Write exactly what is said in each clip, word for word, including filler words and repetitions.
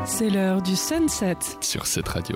C'est l'heure du sunset sur cette radio.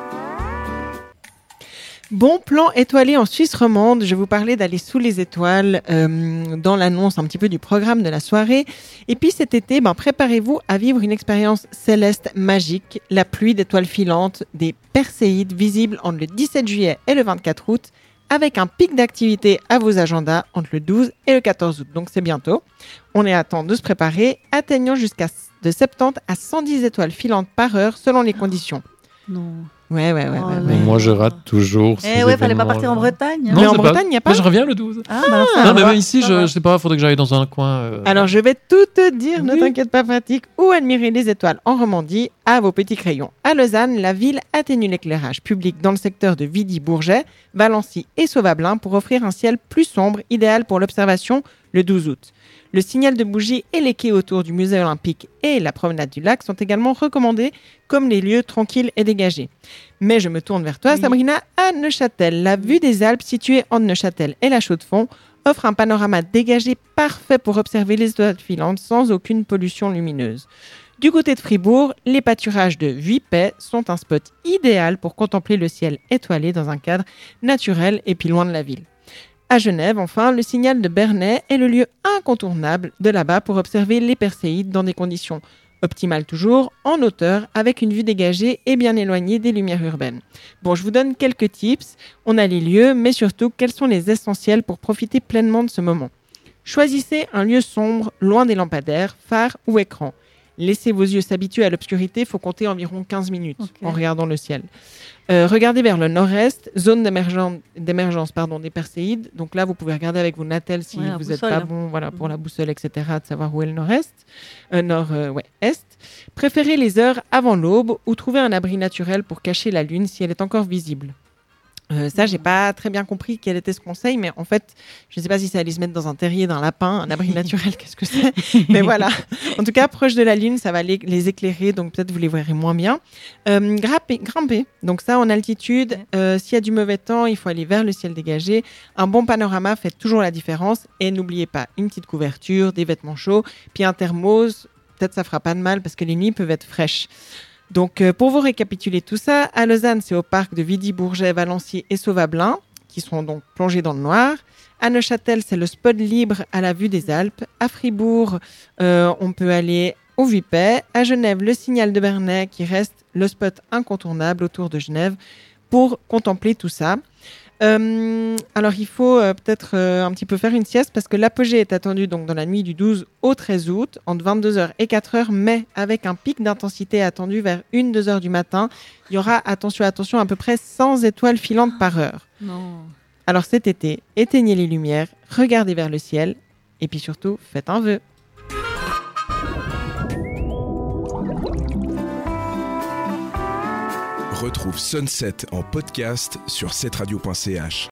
Bon plan étoilé en Suisse romande, je vous parlais d'aller sous les étoiles euh, dans l'annonce un petit peu du programme de la soirée. Et puis cet été, ben, préparez-vous à vivre une expérience céleste magique, la pluie d'étoiles filantes, des Perséides visibles entre le dix-sept juillet et le vingt-quatre août, avec un pic d'activité à vos agendas entre le douze et le quatorze août. Donc c'est bientôt. On est à temps de se préparer, atteignant jusqu'à de soixante-dix à cent dix étoiles filantes par heure selon les conditions. Non. Ouais, ouais, ouais. Oh ouais, là. ouais. Moi, je rate toujours. Eh ouais, fallait pas partir en Bretagne. Non, Mais c'est en pas- Bretagne, il n'y a pas. Mais je reviens le douze. Ah, bah alors ça, non, on mais va- même ici, ça je, va. je sais pas, faudrait que j'aille dans un coin. euh, Alors, je vais tout te dire, ne Oui. t'inquiète pas, pratique, où admirer les étoiles en Romandie à vos petits crayons. À Lausanne, la ville atténue l'éclairage public dans le secteur de Vidy-Bourget, Valency et Sauvablin pour offrir un ciel plus sombre, idéal pour l'observation le douze août. Le signal de bougie et les quais autour du musée olympique et la promenade du lac sont également recommandés comme les lieux tranquilles et dégagés. Mais je me tourne vers toi, Oui. Sabrina, à Neuchâtel. La vue des Alpes située entre Neuchâtel et la Chaux-de-Fonds offre un panorama dégagé parfait pour observer les étoiles filantes sans aucune pollution lumineuse. Du côté de Fribourg, les pâturages de Vuipais sont un spot idéal pour contempler le ciel étoilé dans un cadre naturel et puis loin de la ville. À Genève, enfin, le signal de Bernay est le lieu incontournable de là-bas pour observer les Perséides dans des conditions optimales toujours, en hauteur, avec une vue dégagée et bien éloignée des lumières urbaines. Bon, je vous donne quelques tips. On a les lieux, mais surtout, quels sont les essentiels pour profiter pleinement de ce moment. Choisissez un lieu sombre, loin des lampadaires, phares ou écrans. Laissez vos yeux s'habituer à l'obscurité, il faut compter environ quinze minutes Ok. en regardant le ciel. Euh, regardez vers le nord-est, zone d'émergence, d'émergence pardon, des Perséides. Donc là, vous pouvez regarder avec vos natels si Ouais, la vous n'êtes boussole, pas là. bon voilà, pour la boussole, et cetera, de savoir où est le nord-est. Euh, nord, euh, ouais, est. Préférez les heures avant l'aube ou trouvez un abri naturel pour cacher la lune si elle est encore visible. Euh, ça, j'ai pas très bien compris quel était ce conseil, mais en fait, je ne sais pas si ça allait se mettre dans un terrier d'un lapin, un abri naturel, qu'est-ce que c'est. Mais voilà. En tout cas, proche de la lune, ça va les, les éclairer, donc peut-être vous les verrez moins bien. Euh, grimper, grimper. Donc ça, en altitude, euh, s'il y a du mauvais temps, il faut aller vers le ciel dégagé. Un bon panorama fait toujours la différence. Et n'oubliez pas une petite couverture, des vêtements chauds, puis un thermos. Peut-être ça fera pas de mal parce que les nuits peuvent être fraîches. Donc, euh, pour vous récapituler tout ça, à Lausanne, c'est au parc de Vidy-Bourget, Valency et Sauvablin, qui sont donc plongés dans le noir. À Neuchâtel, c'est le spot libre à la vue des Alpes. À Fribourg, euh, on peut aller au Vuipais. À Genève, le signal de Bernay, qui reste le spot incontournable autour de Genève pour contempler tout ça. Euh, alors, il faut euh, peut-être euh, un petit peu faire une sieste parce que l'apogée est attendue donc dans la nuit du douze au treize août, entre vingt-deux heures et quatre heures, mais avec un pic d'intensité attendu vers une à deux heures du matin. Il y aura, attention, attention, à peu près cent étoiles filantes par heure. Non. Alors cet été, éteignez les lumières, regardez vers le ciel et puis surtout, faites un vœu. Retrouve Sunset en podcast sur cette radio point c h.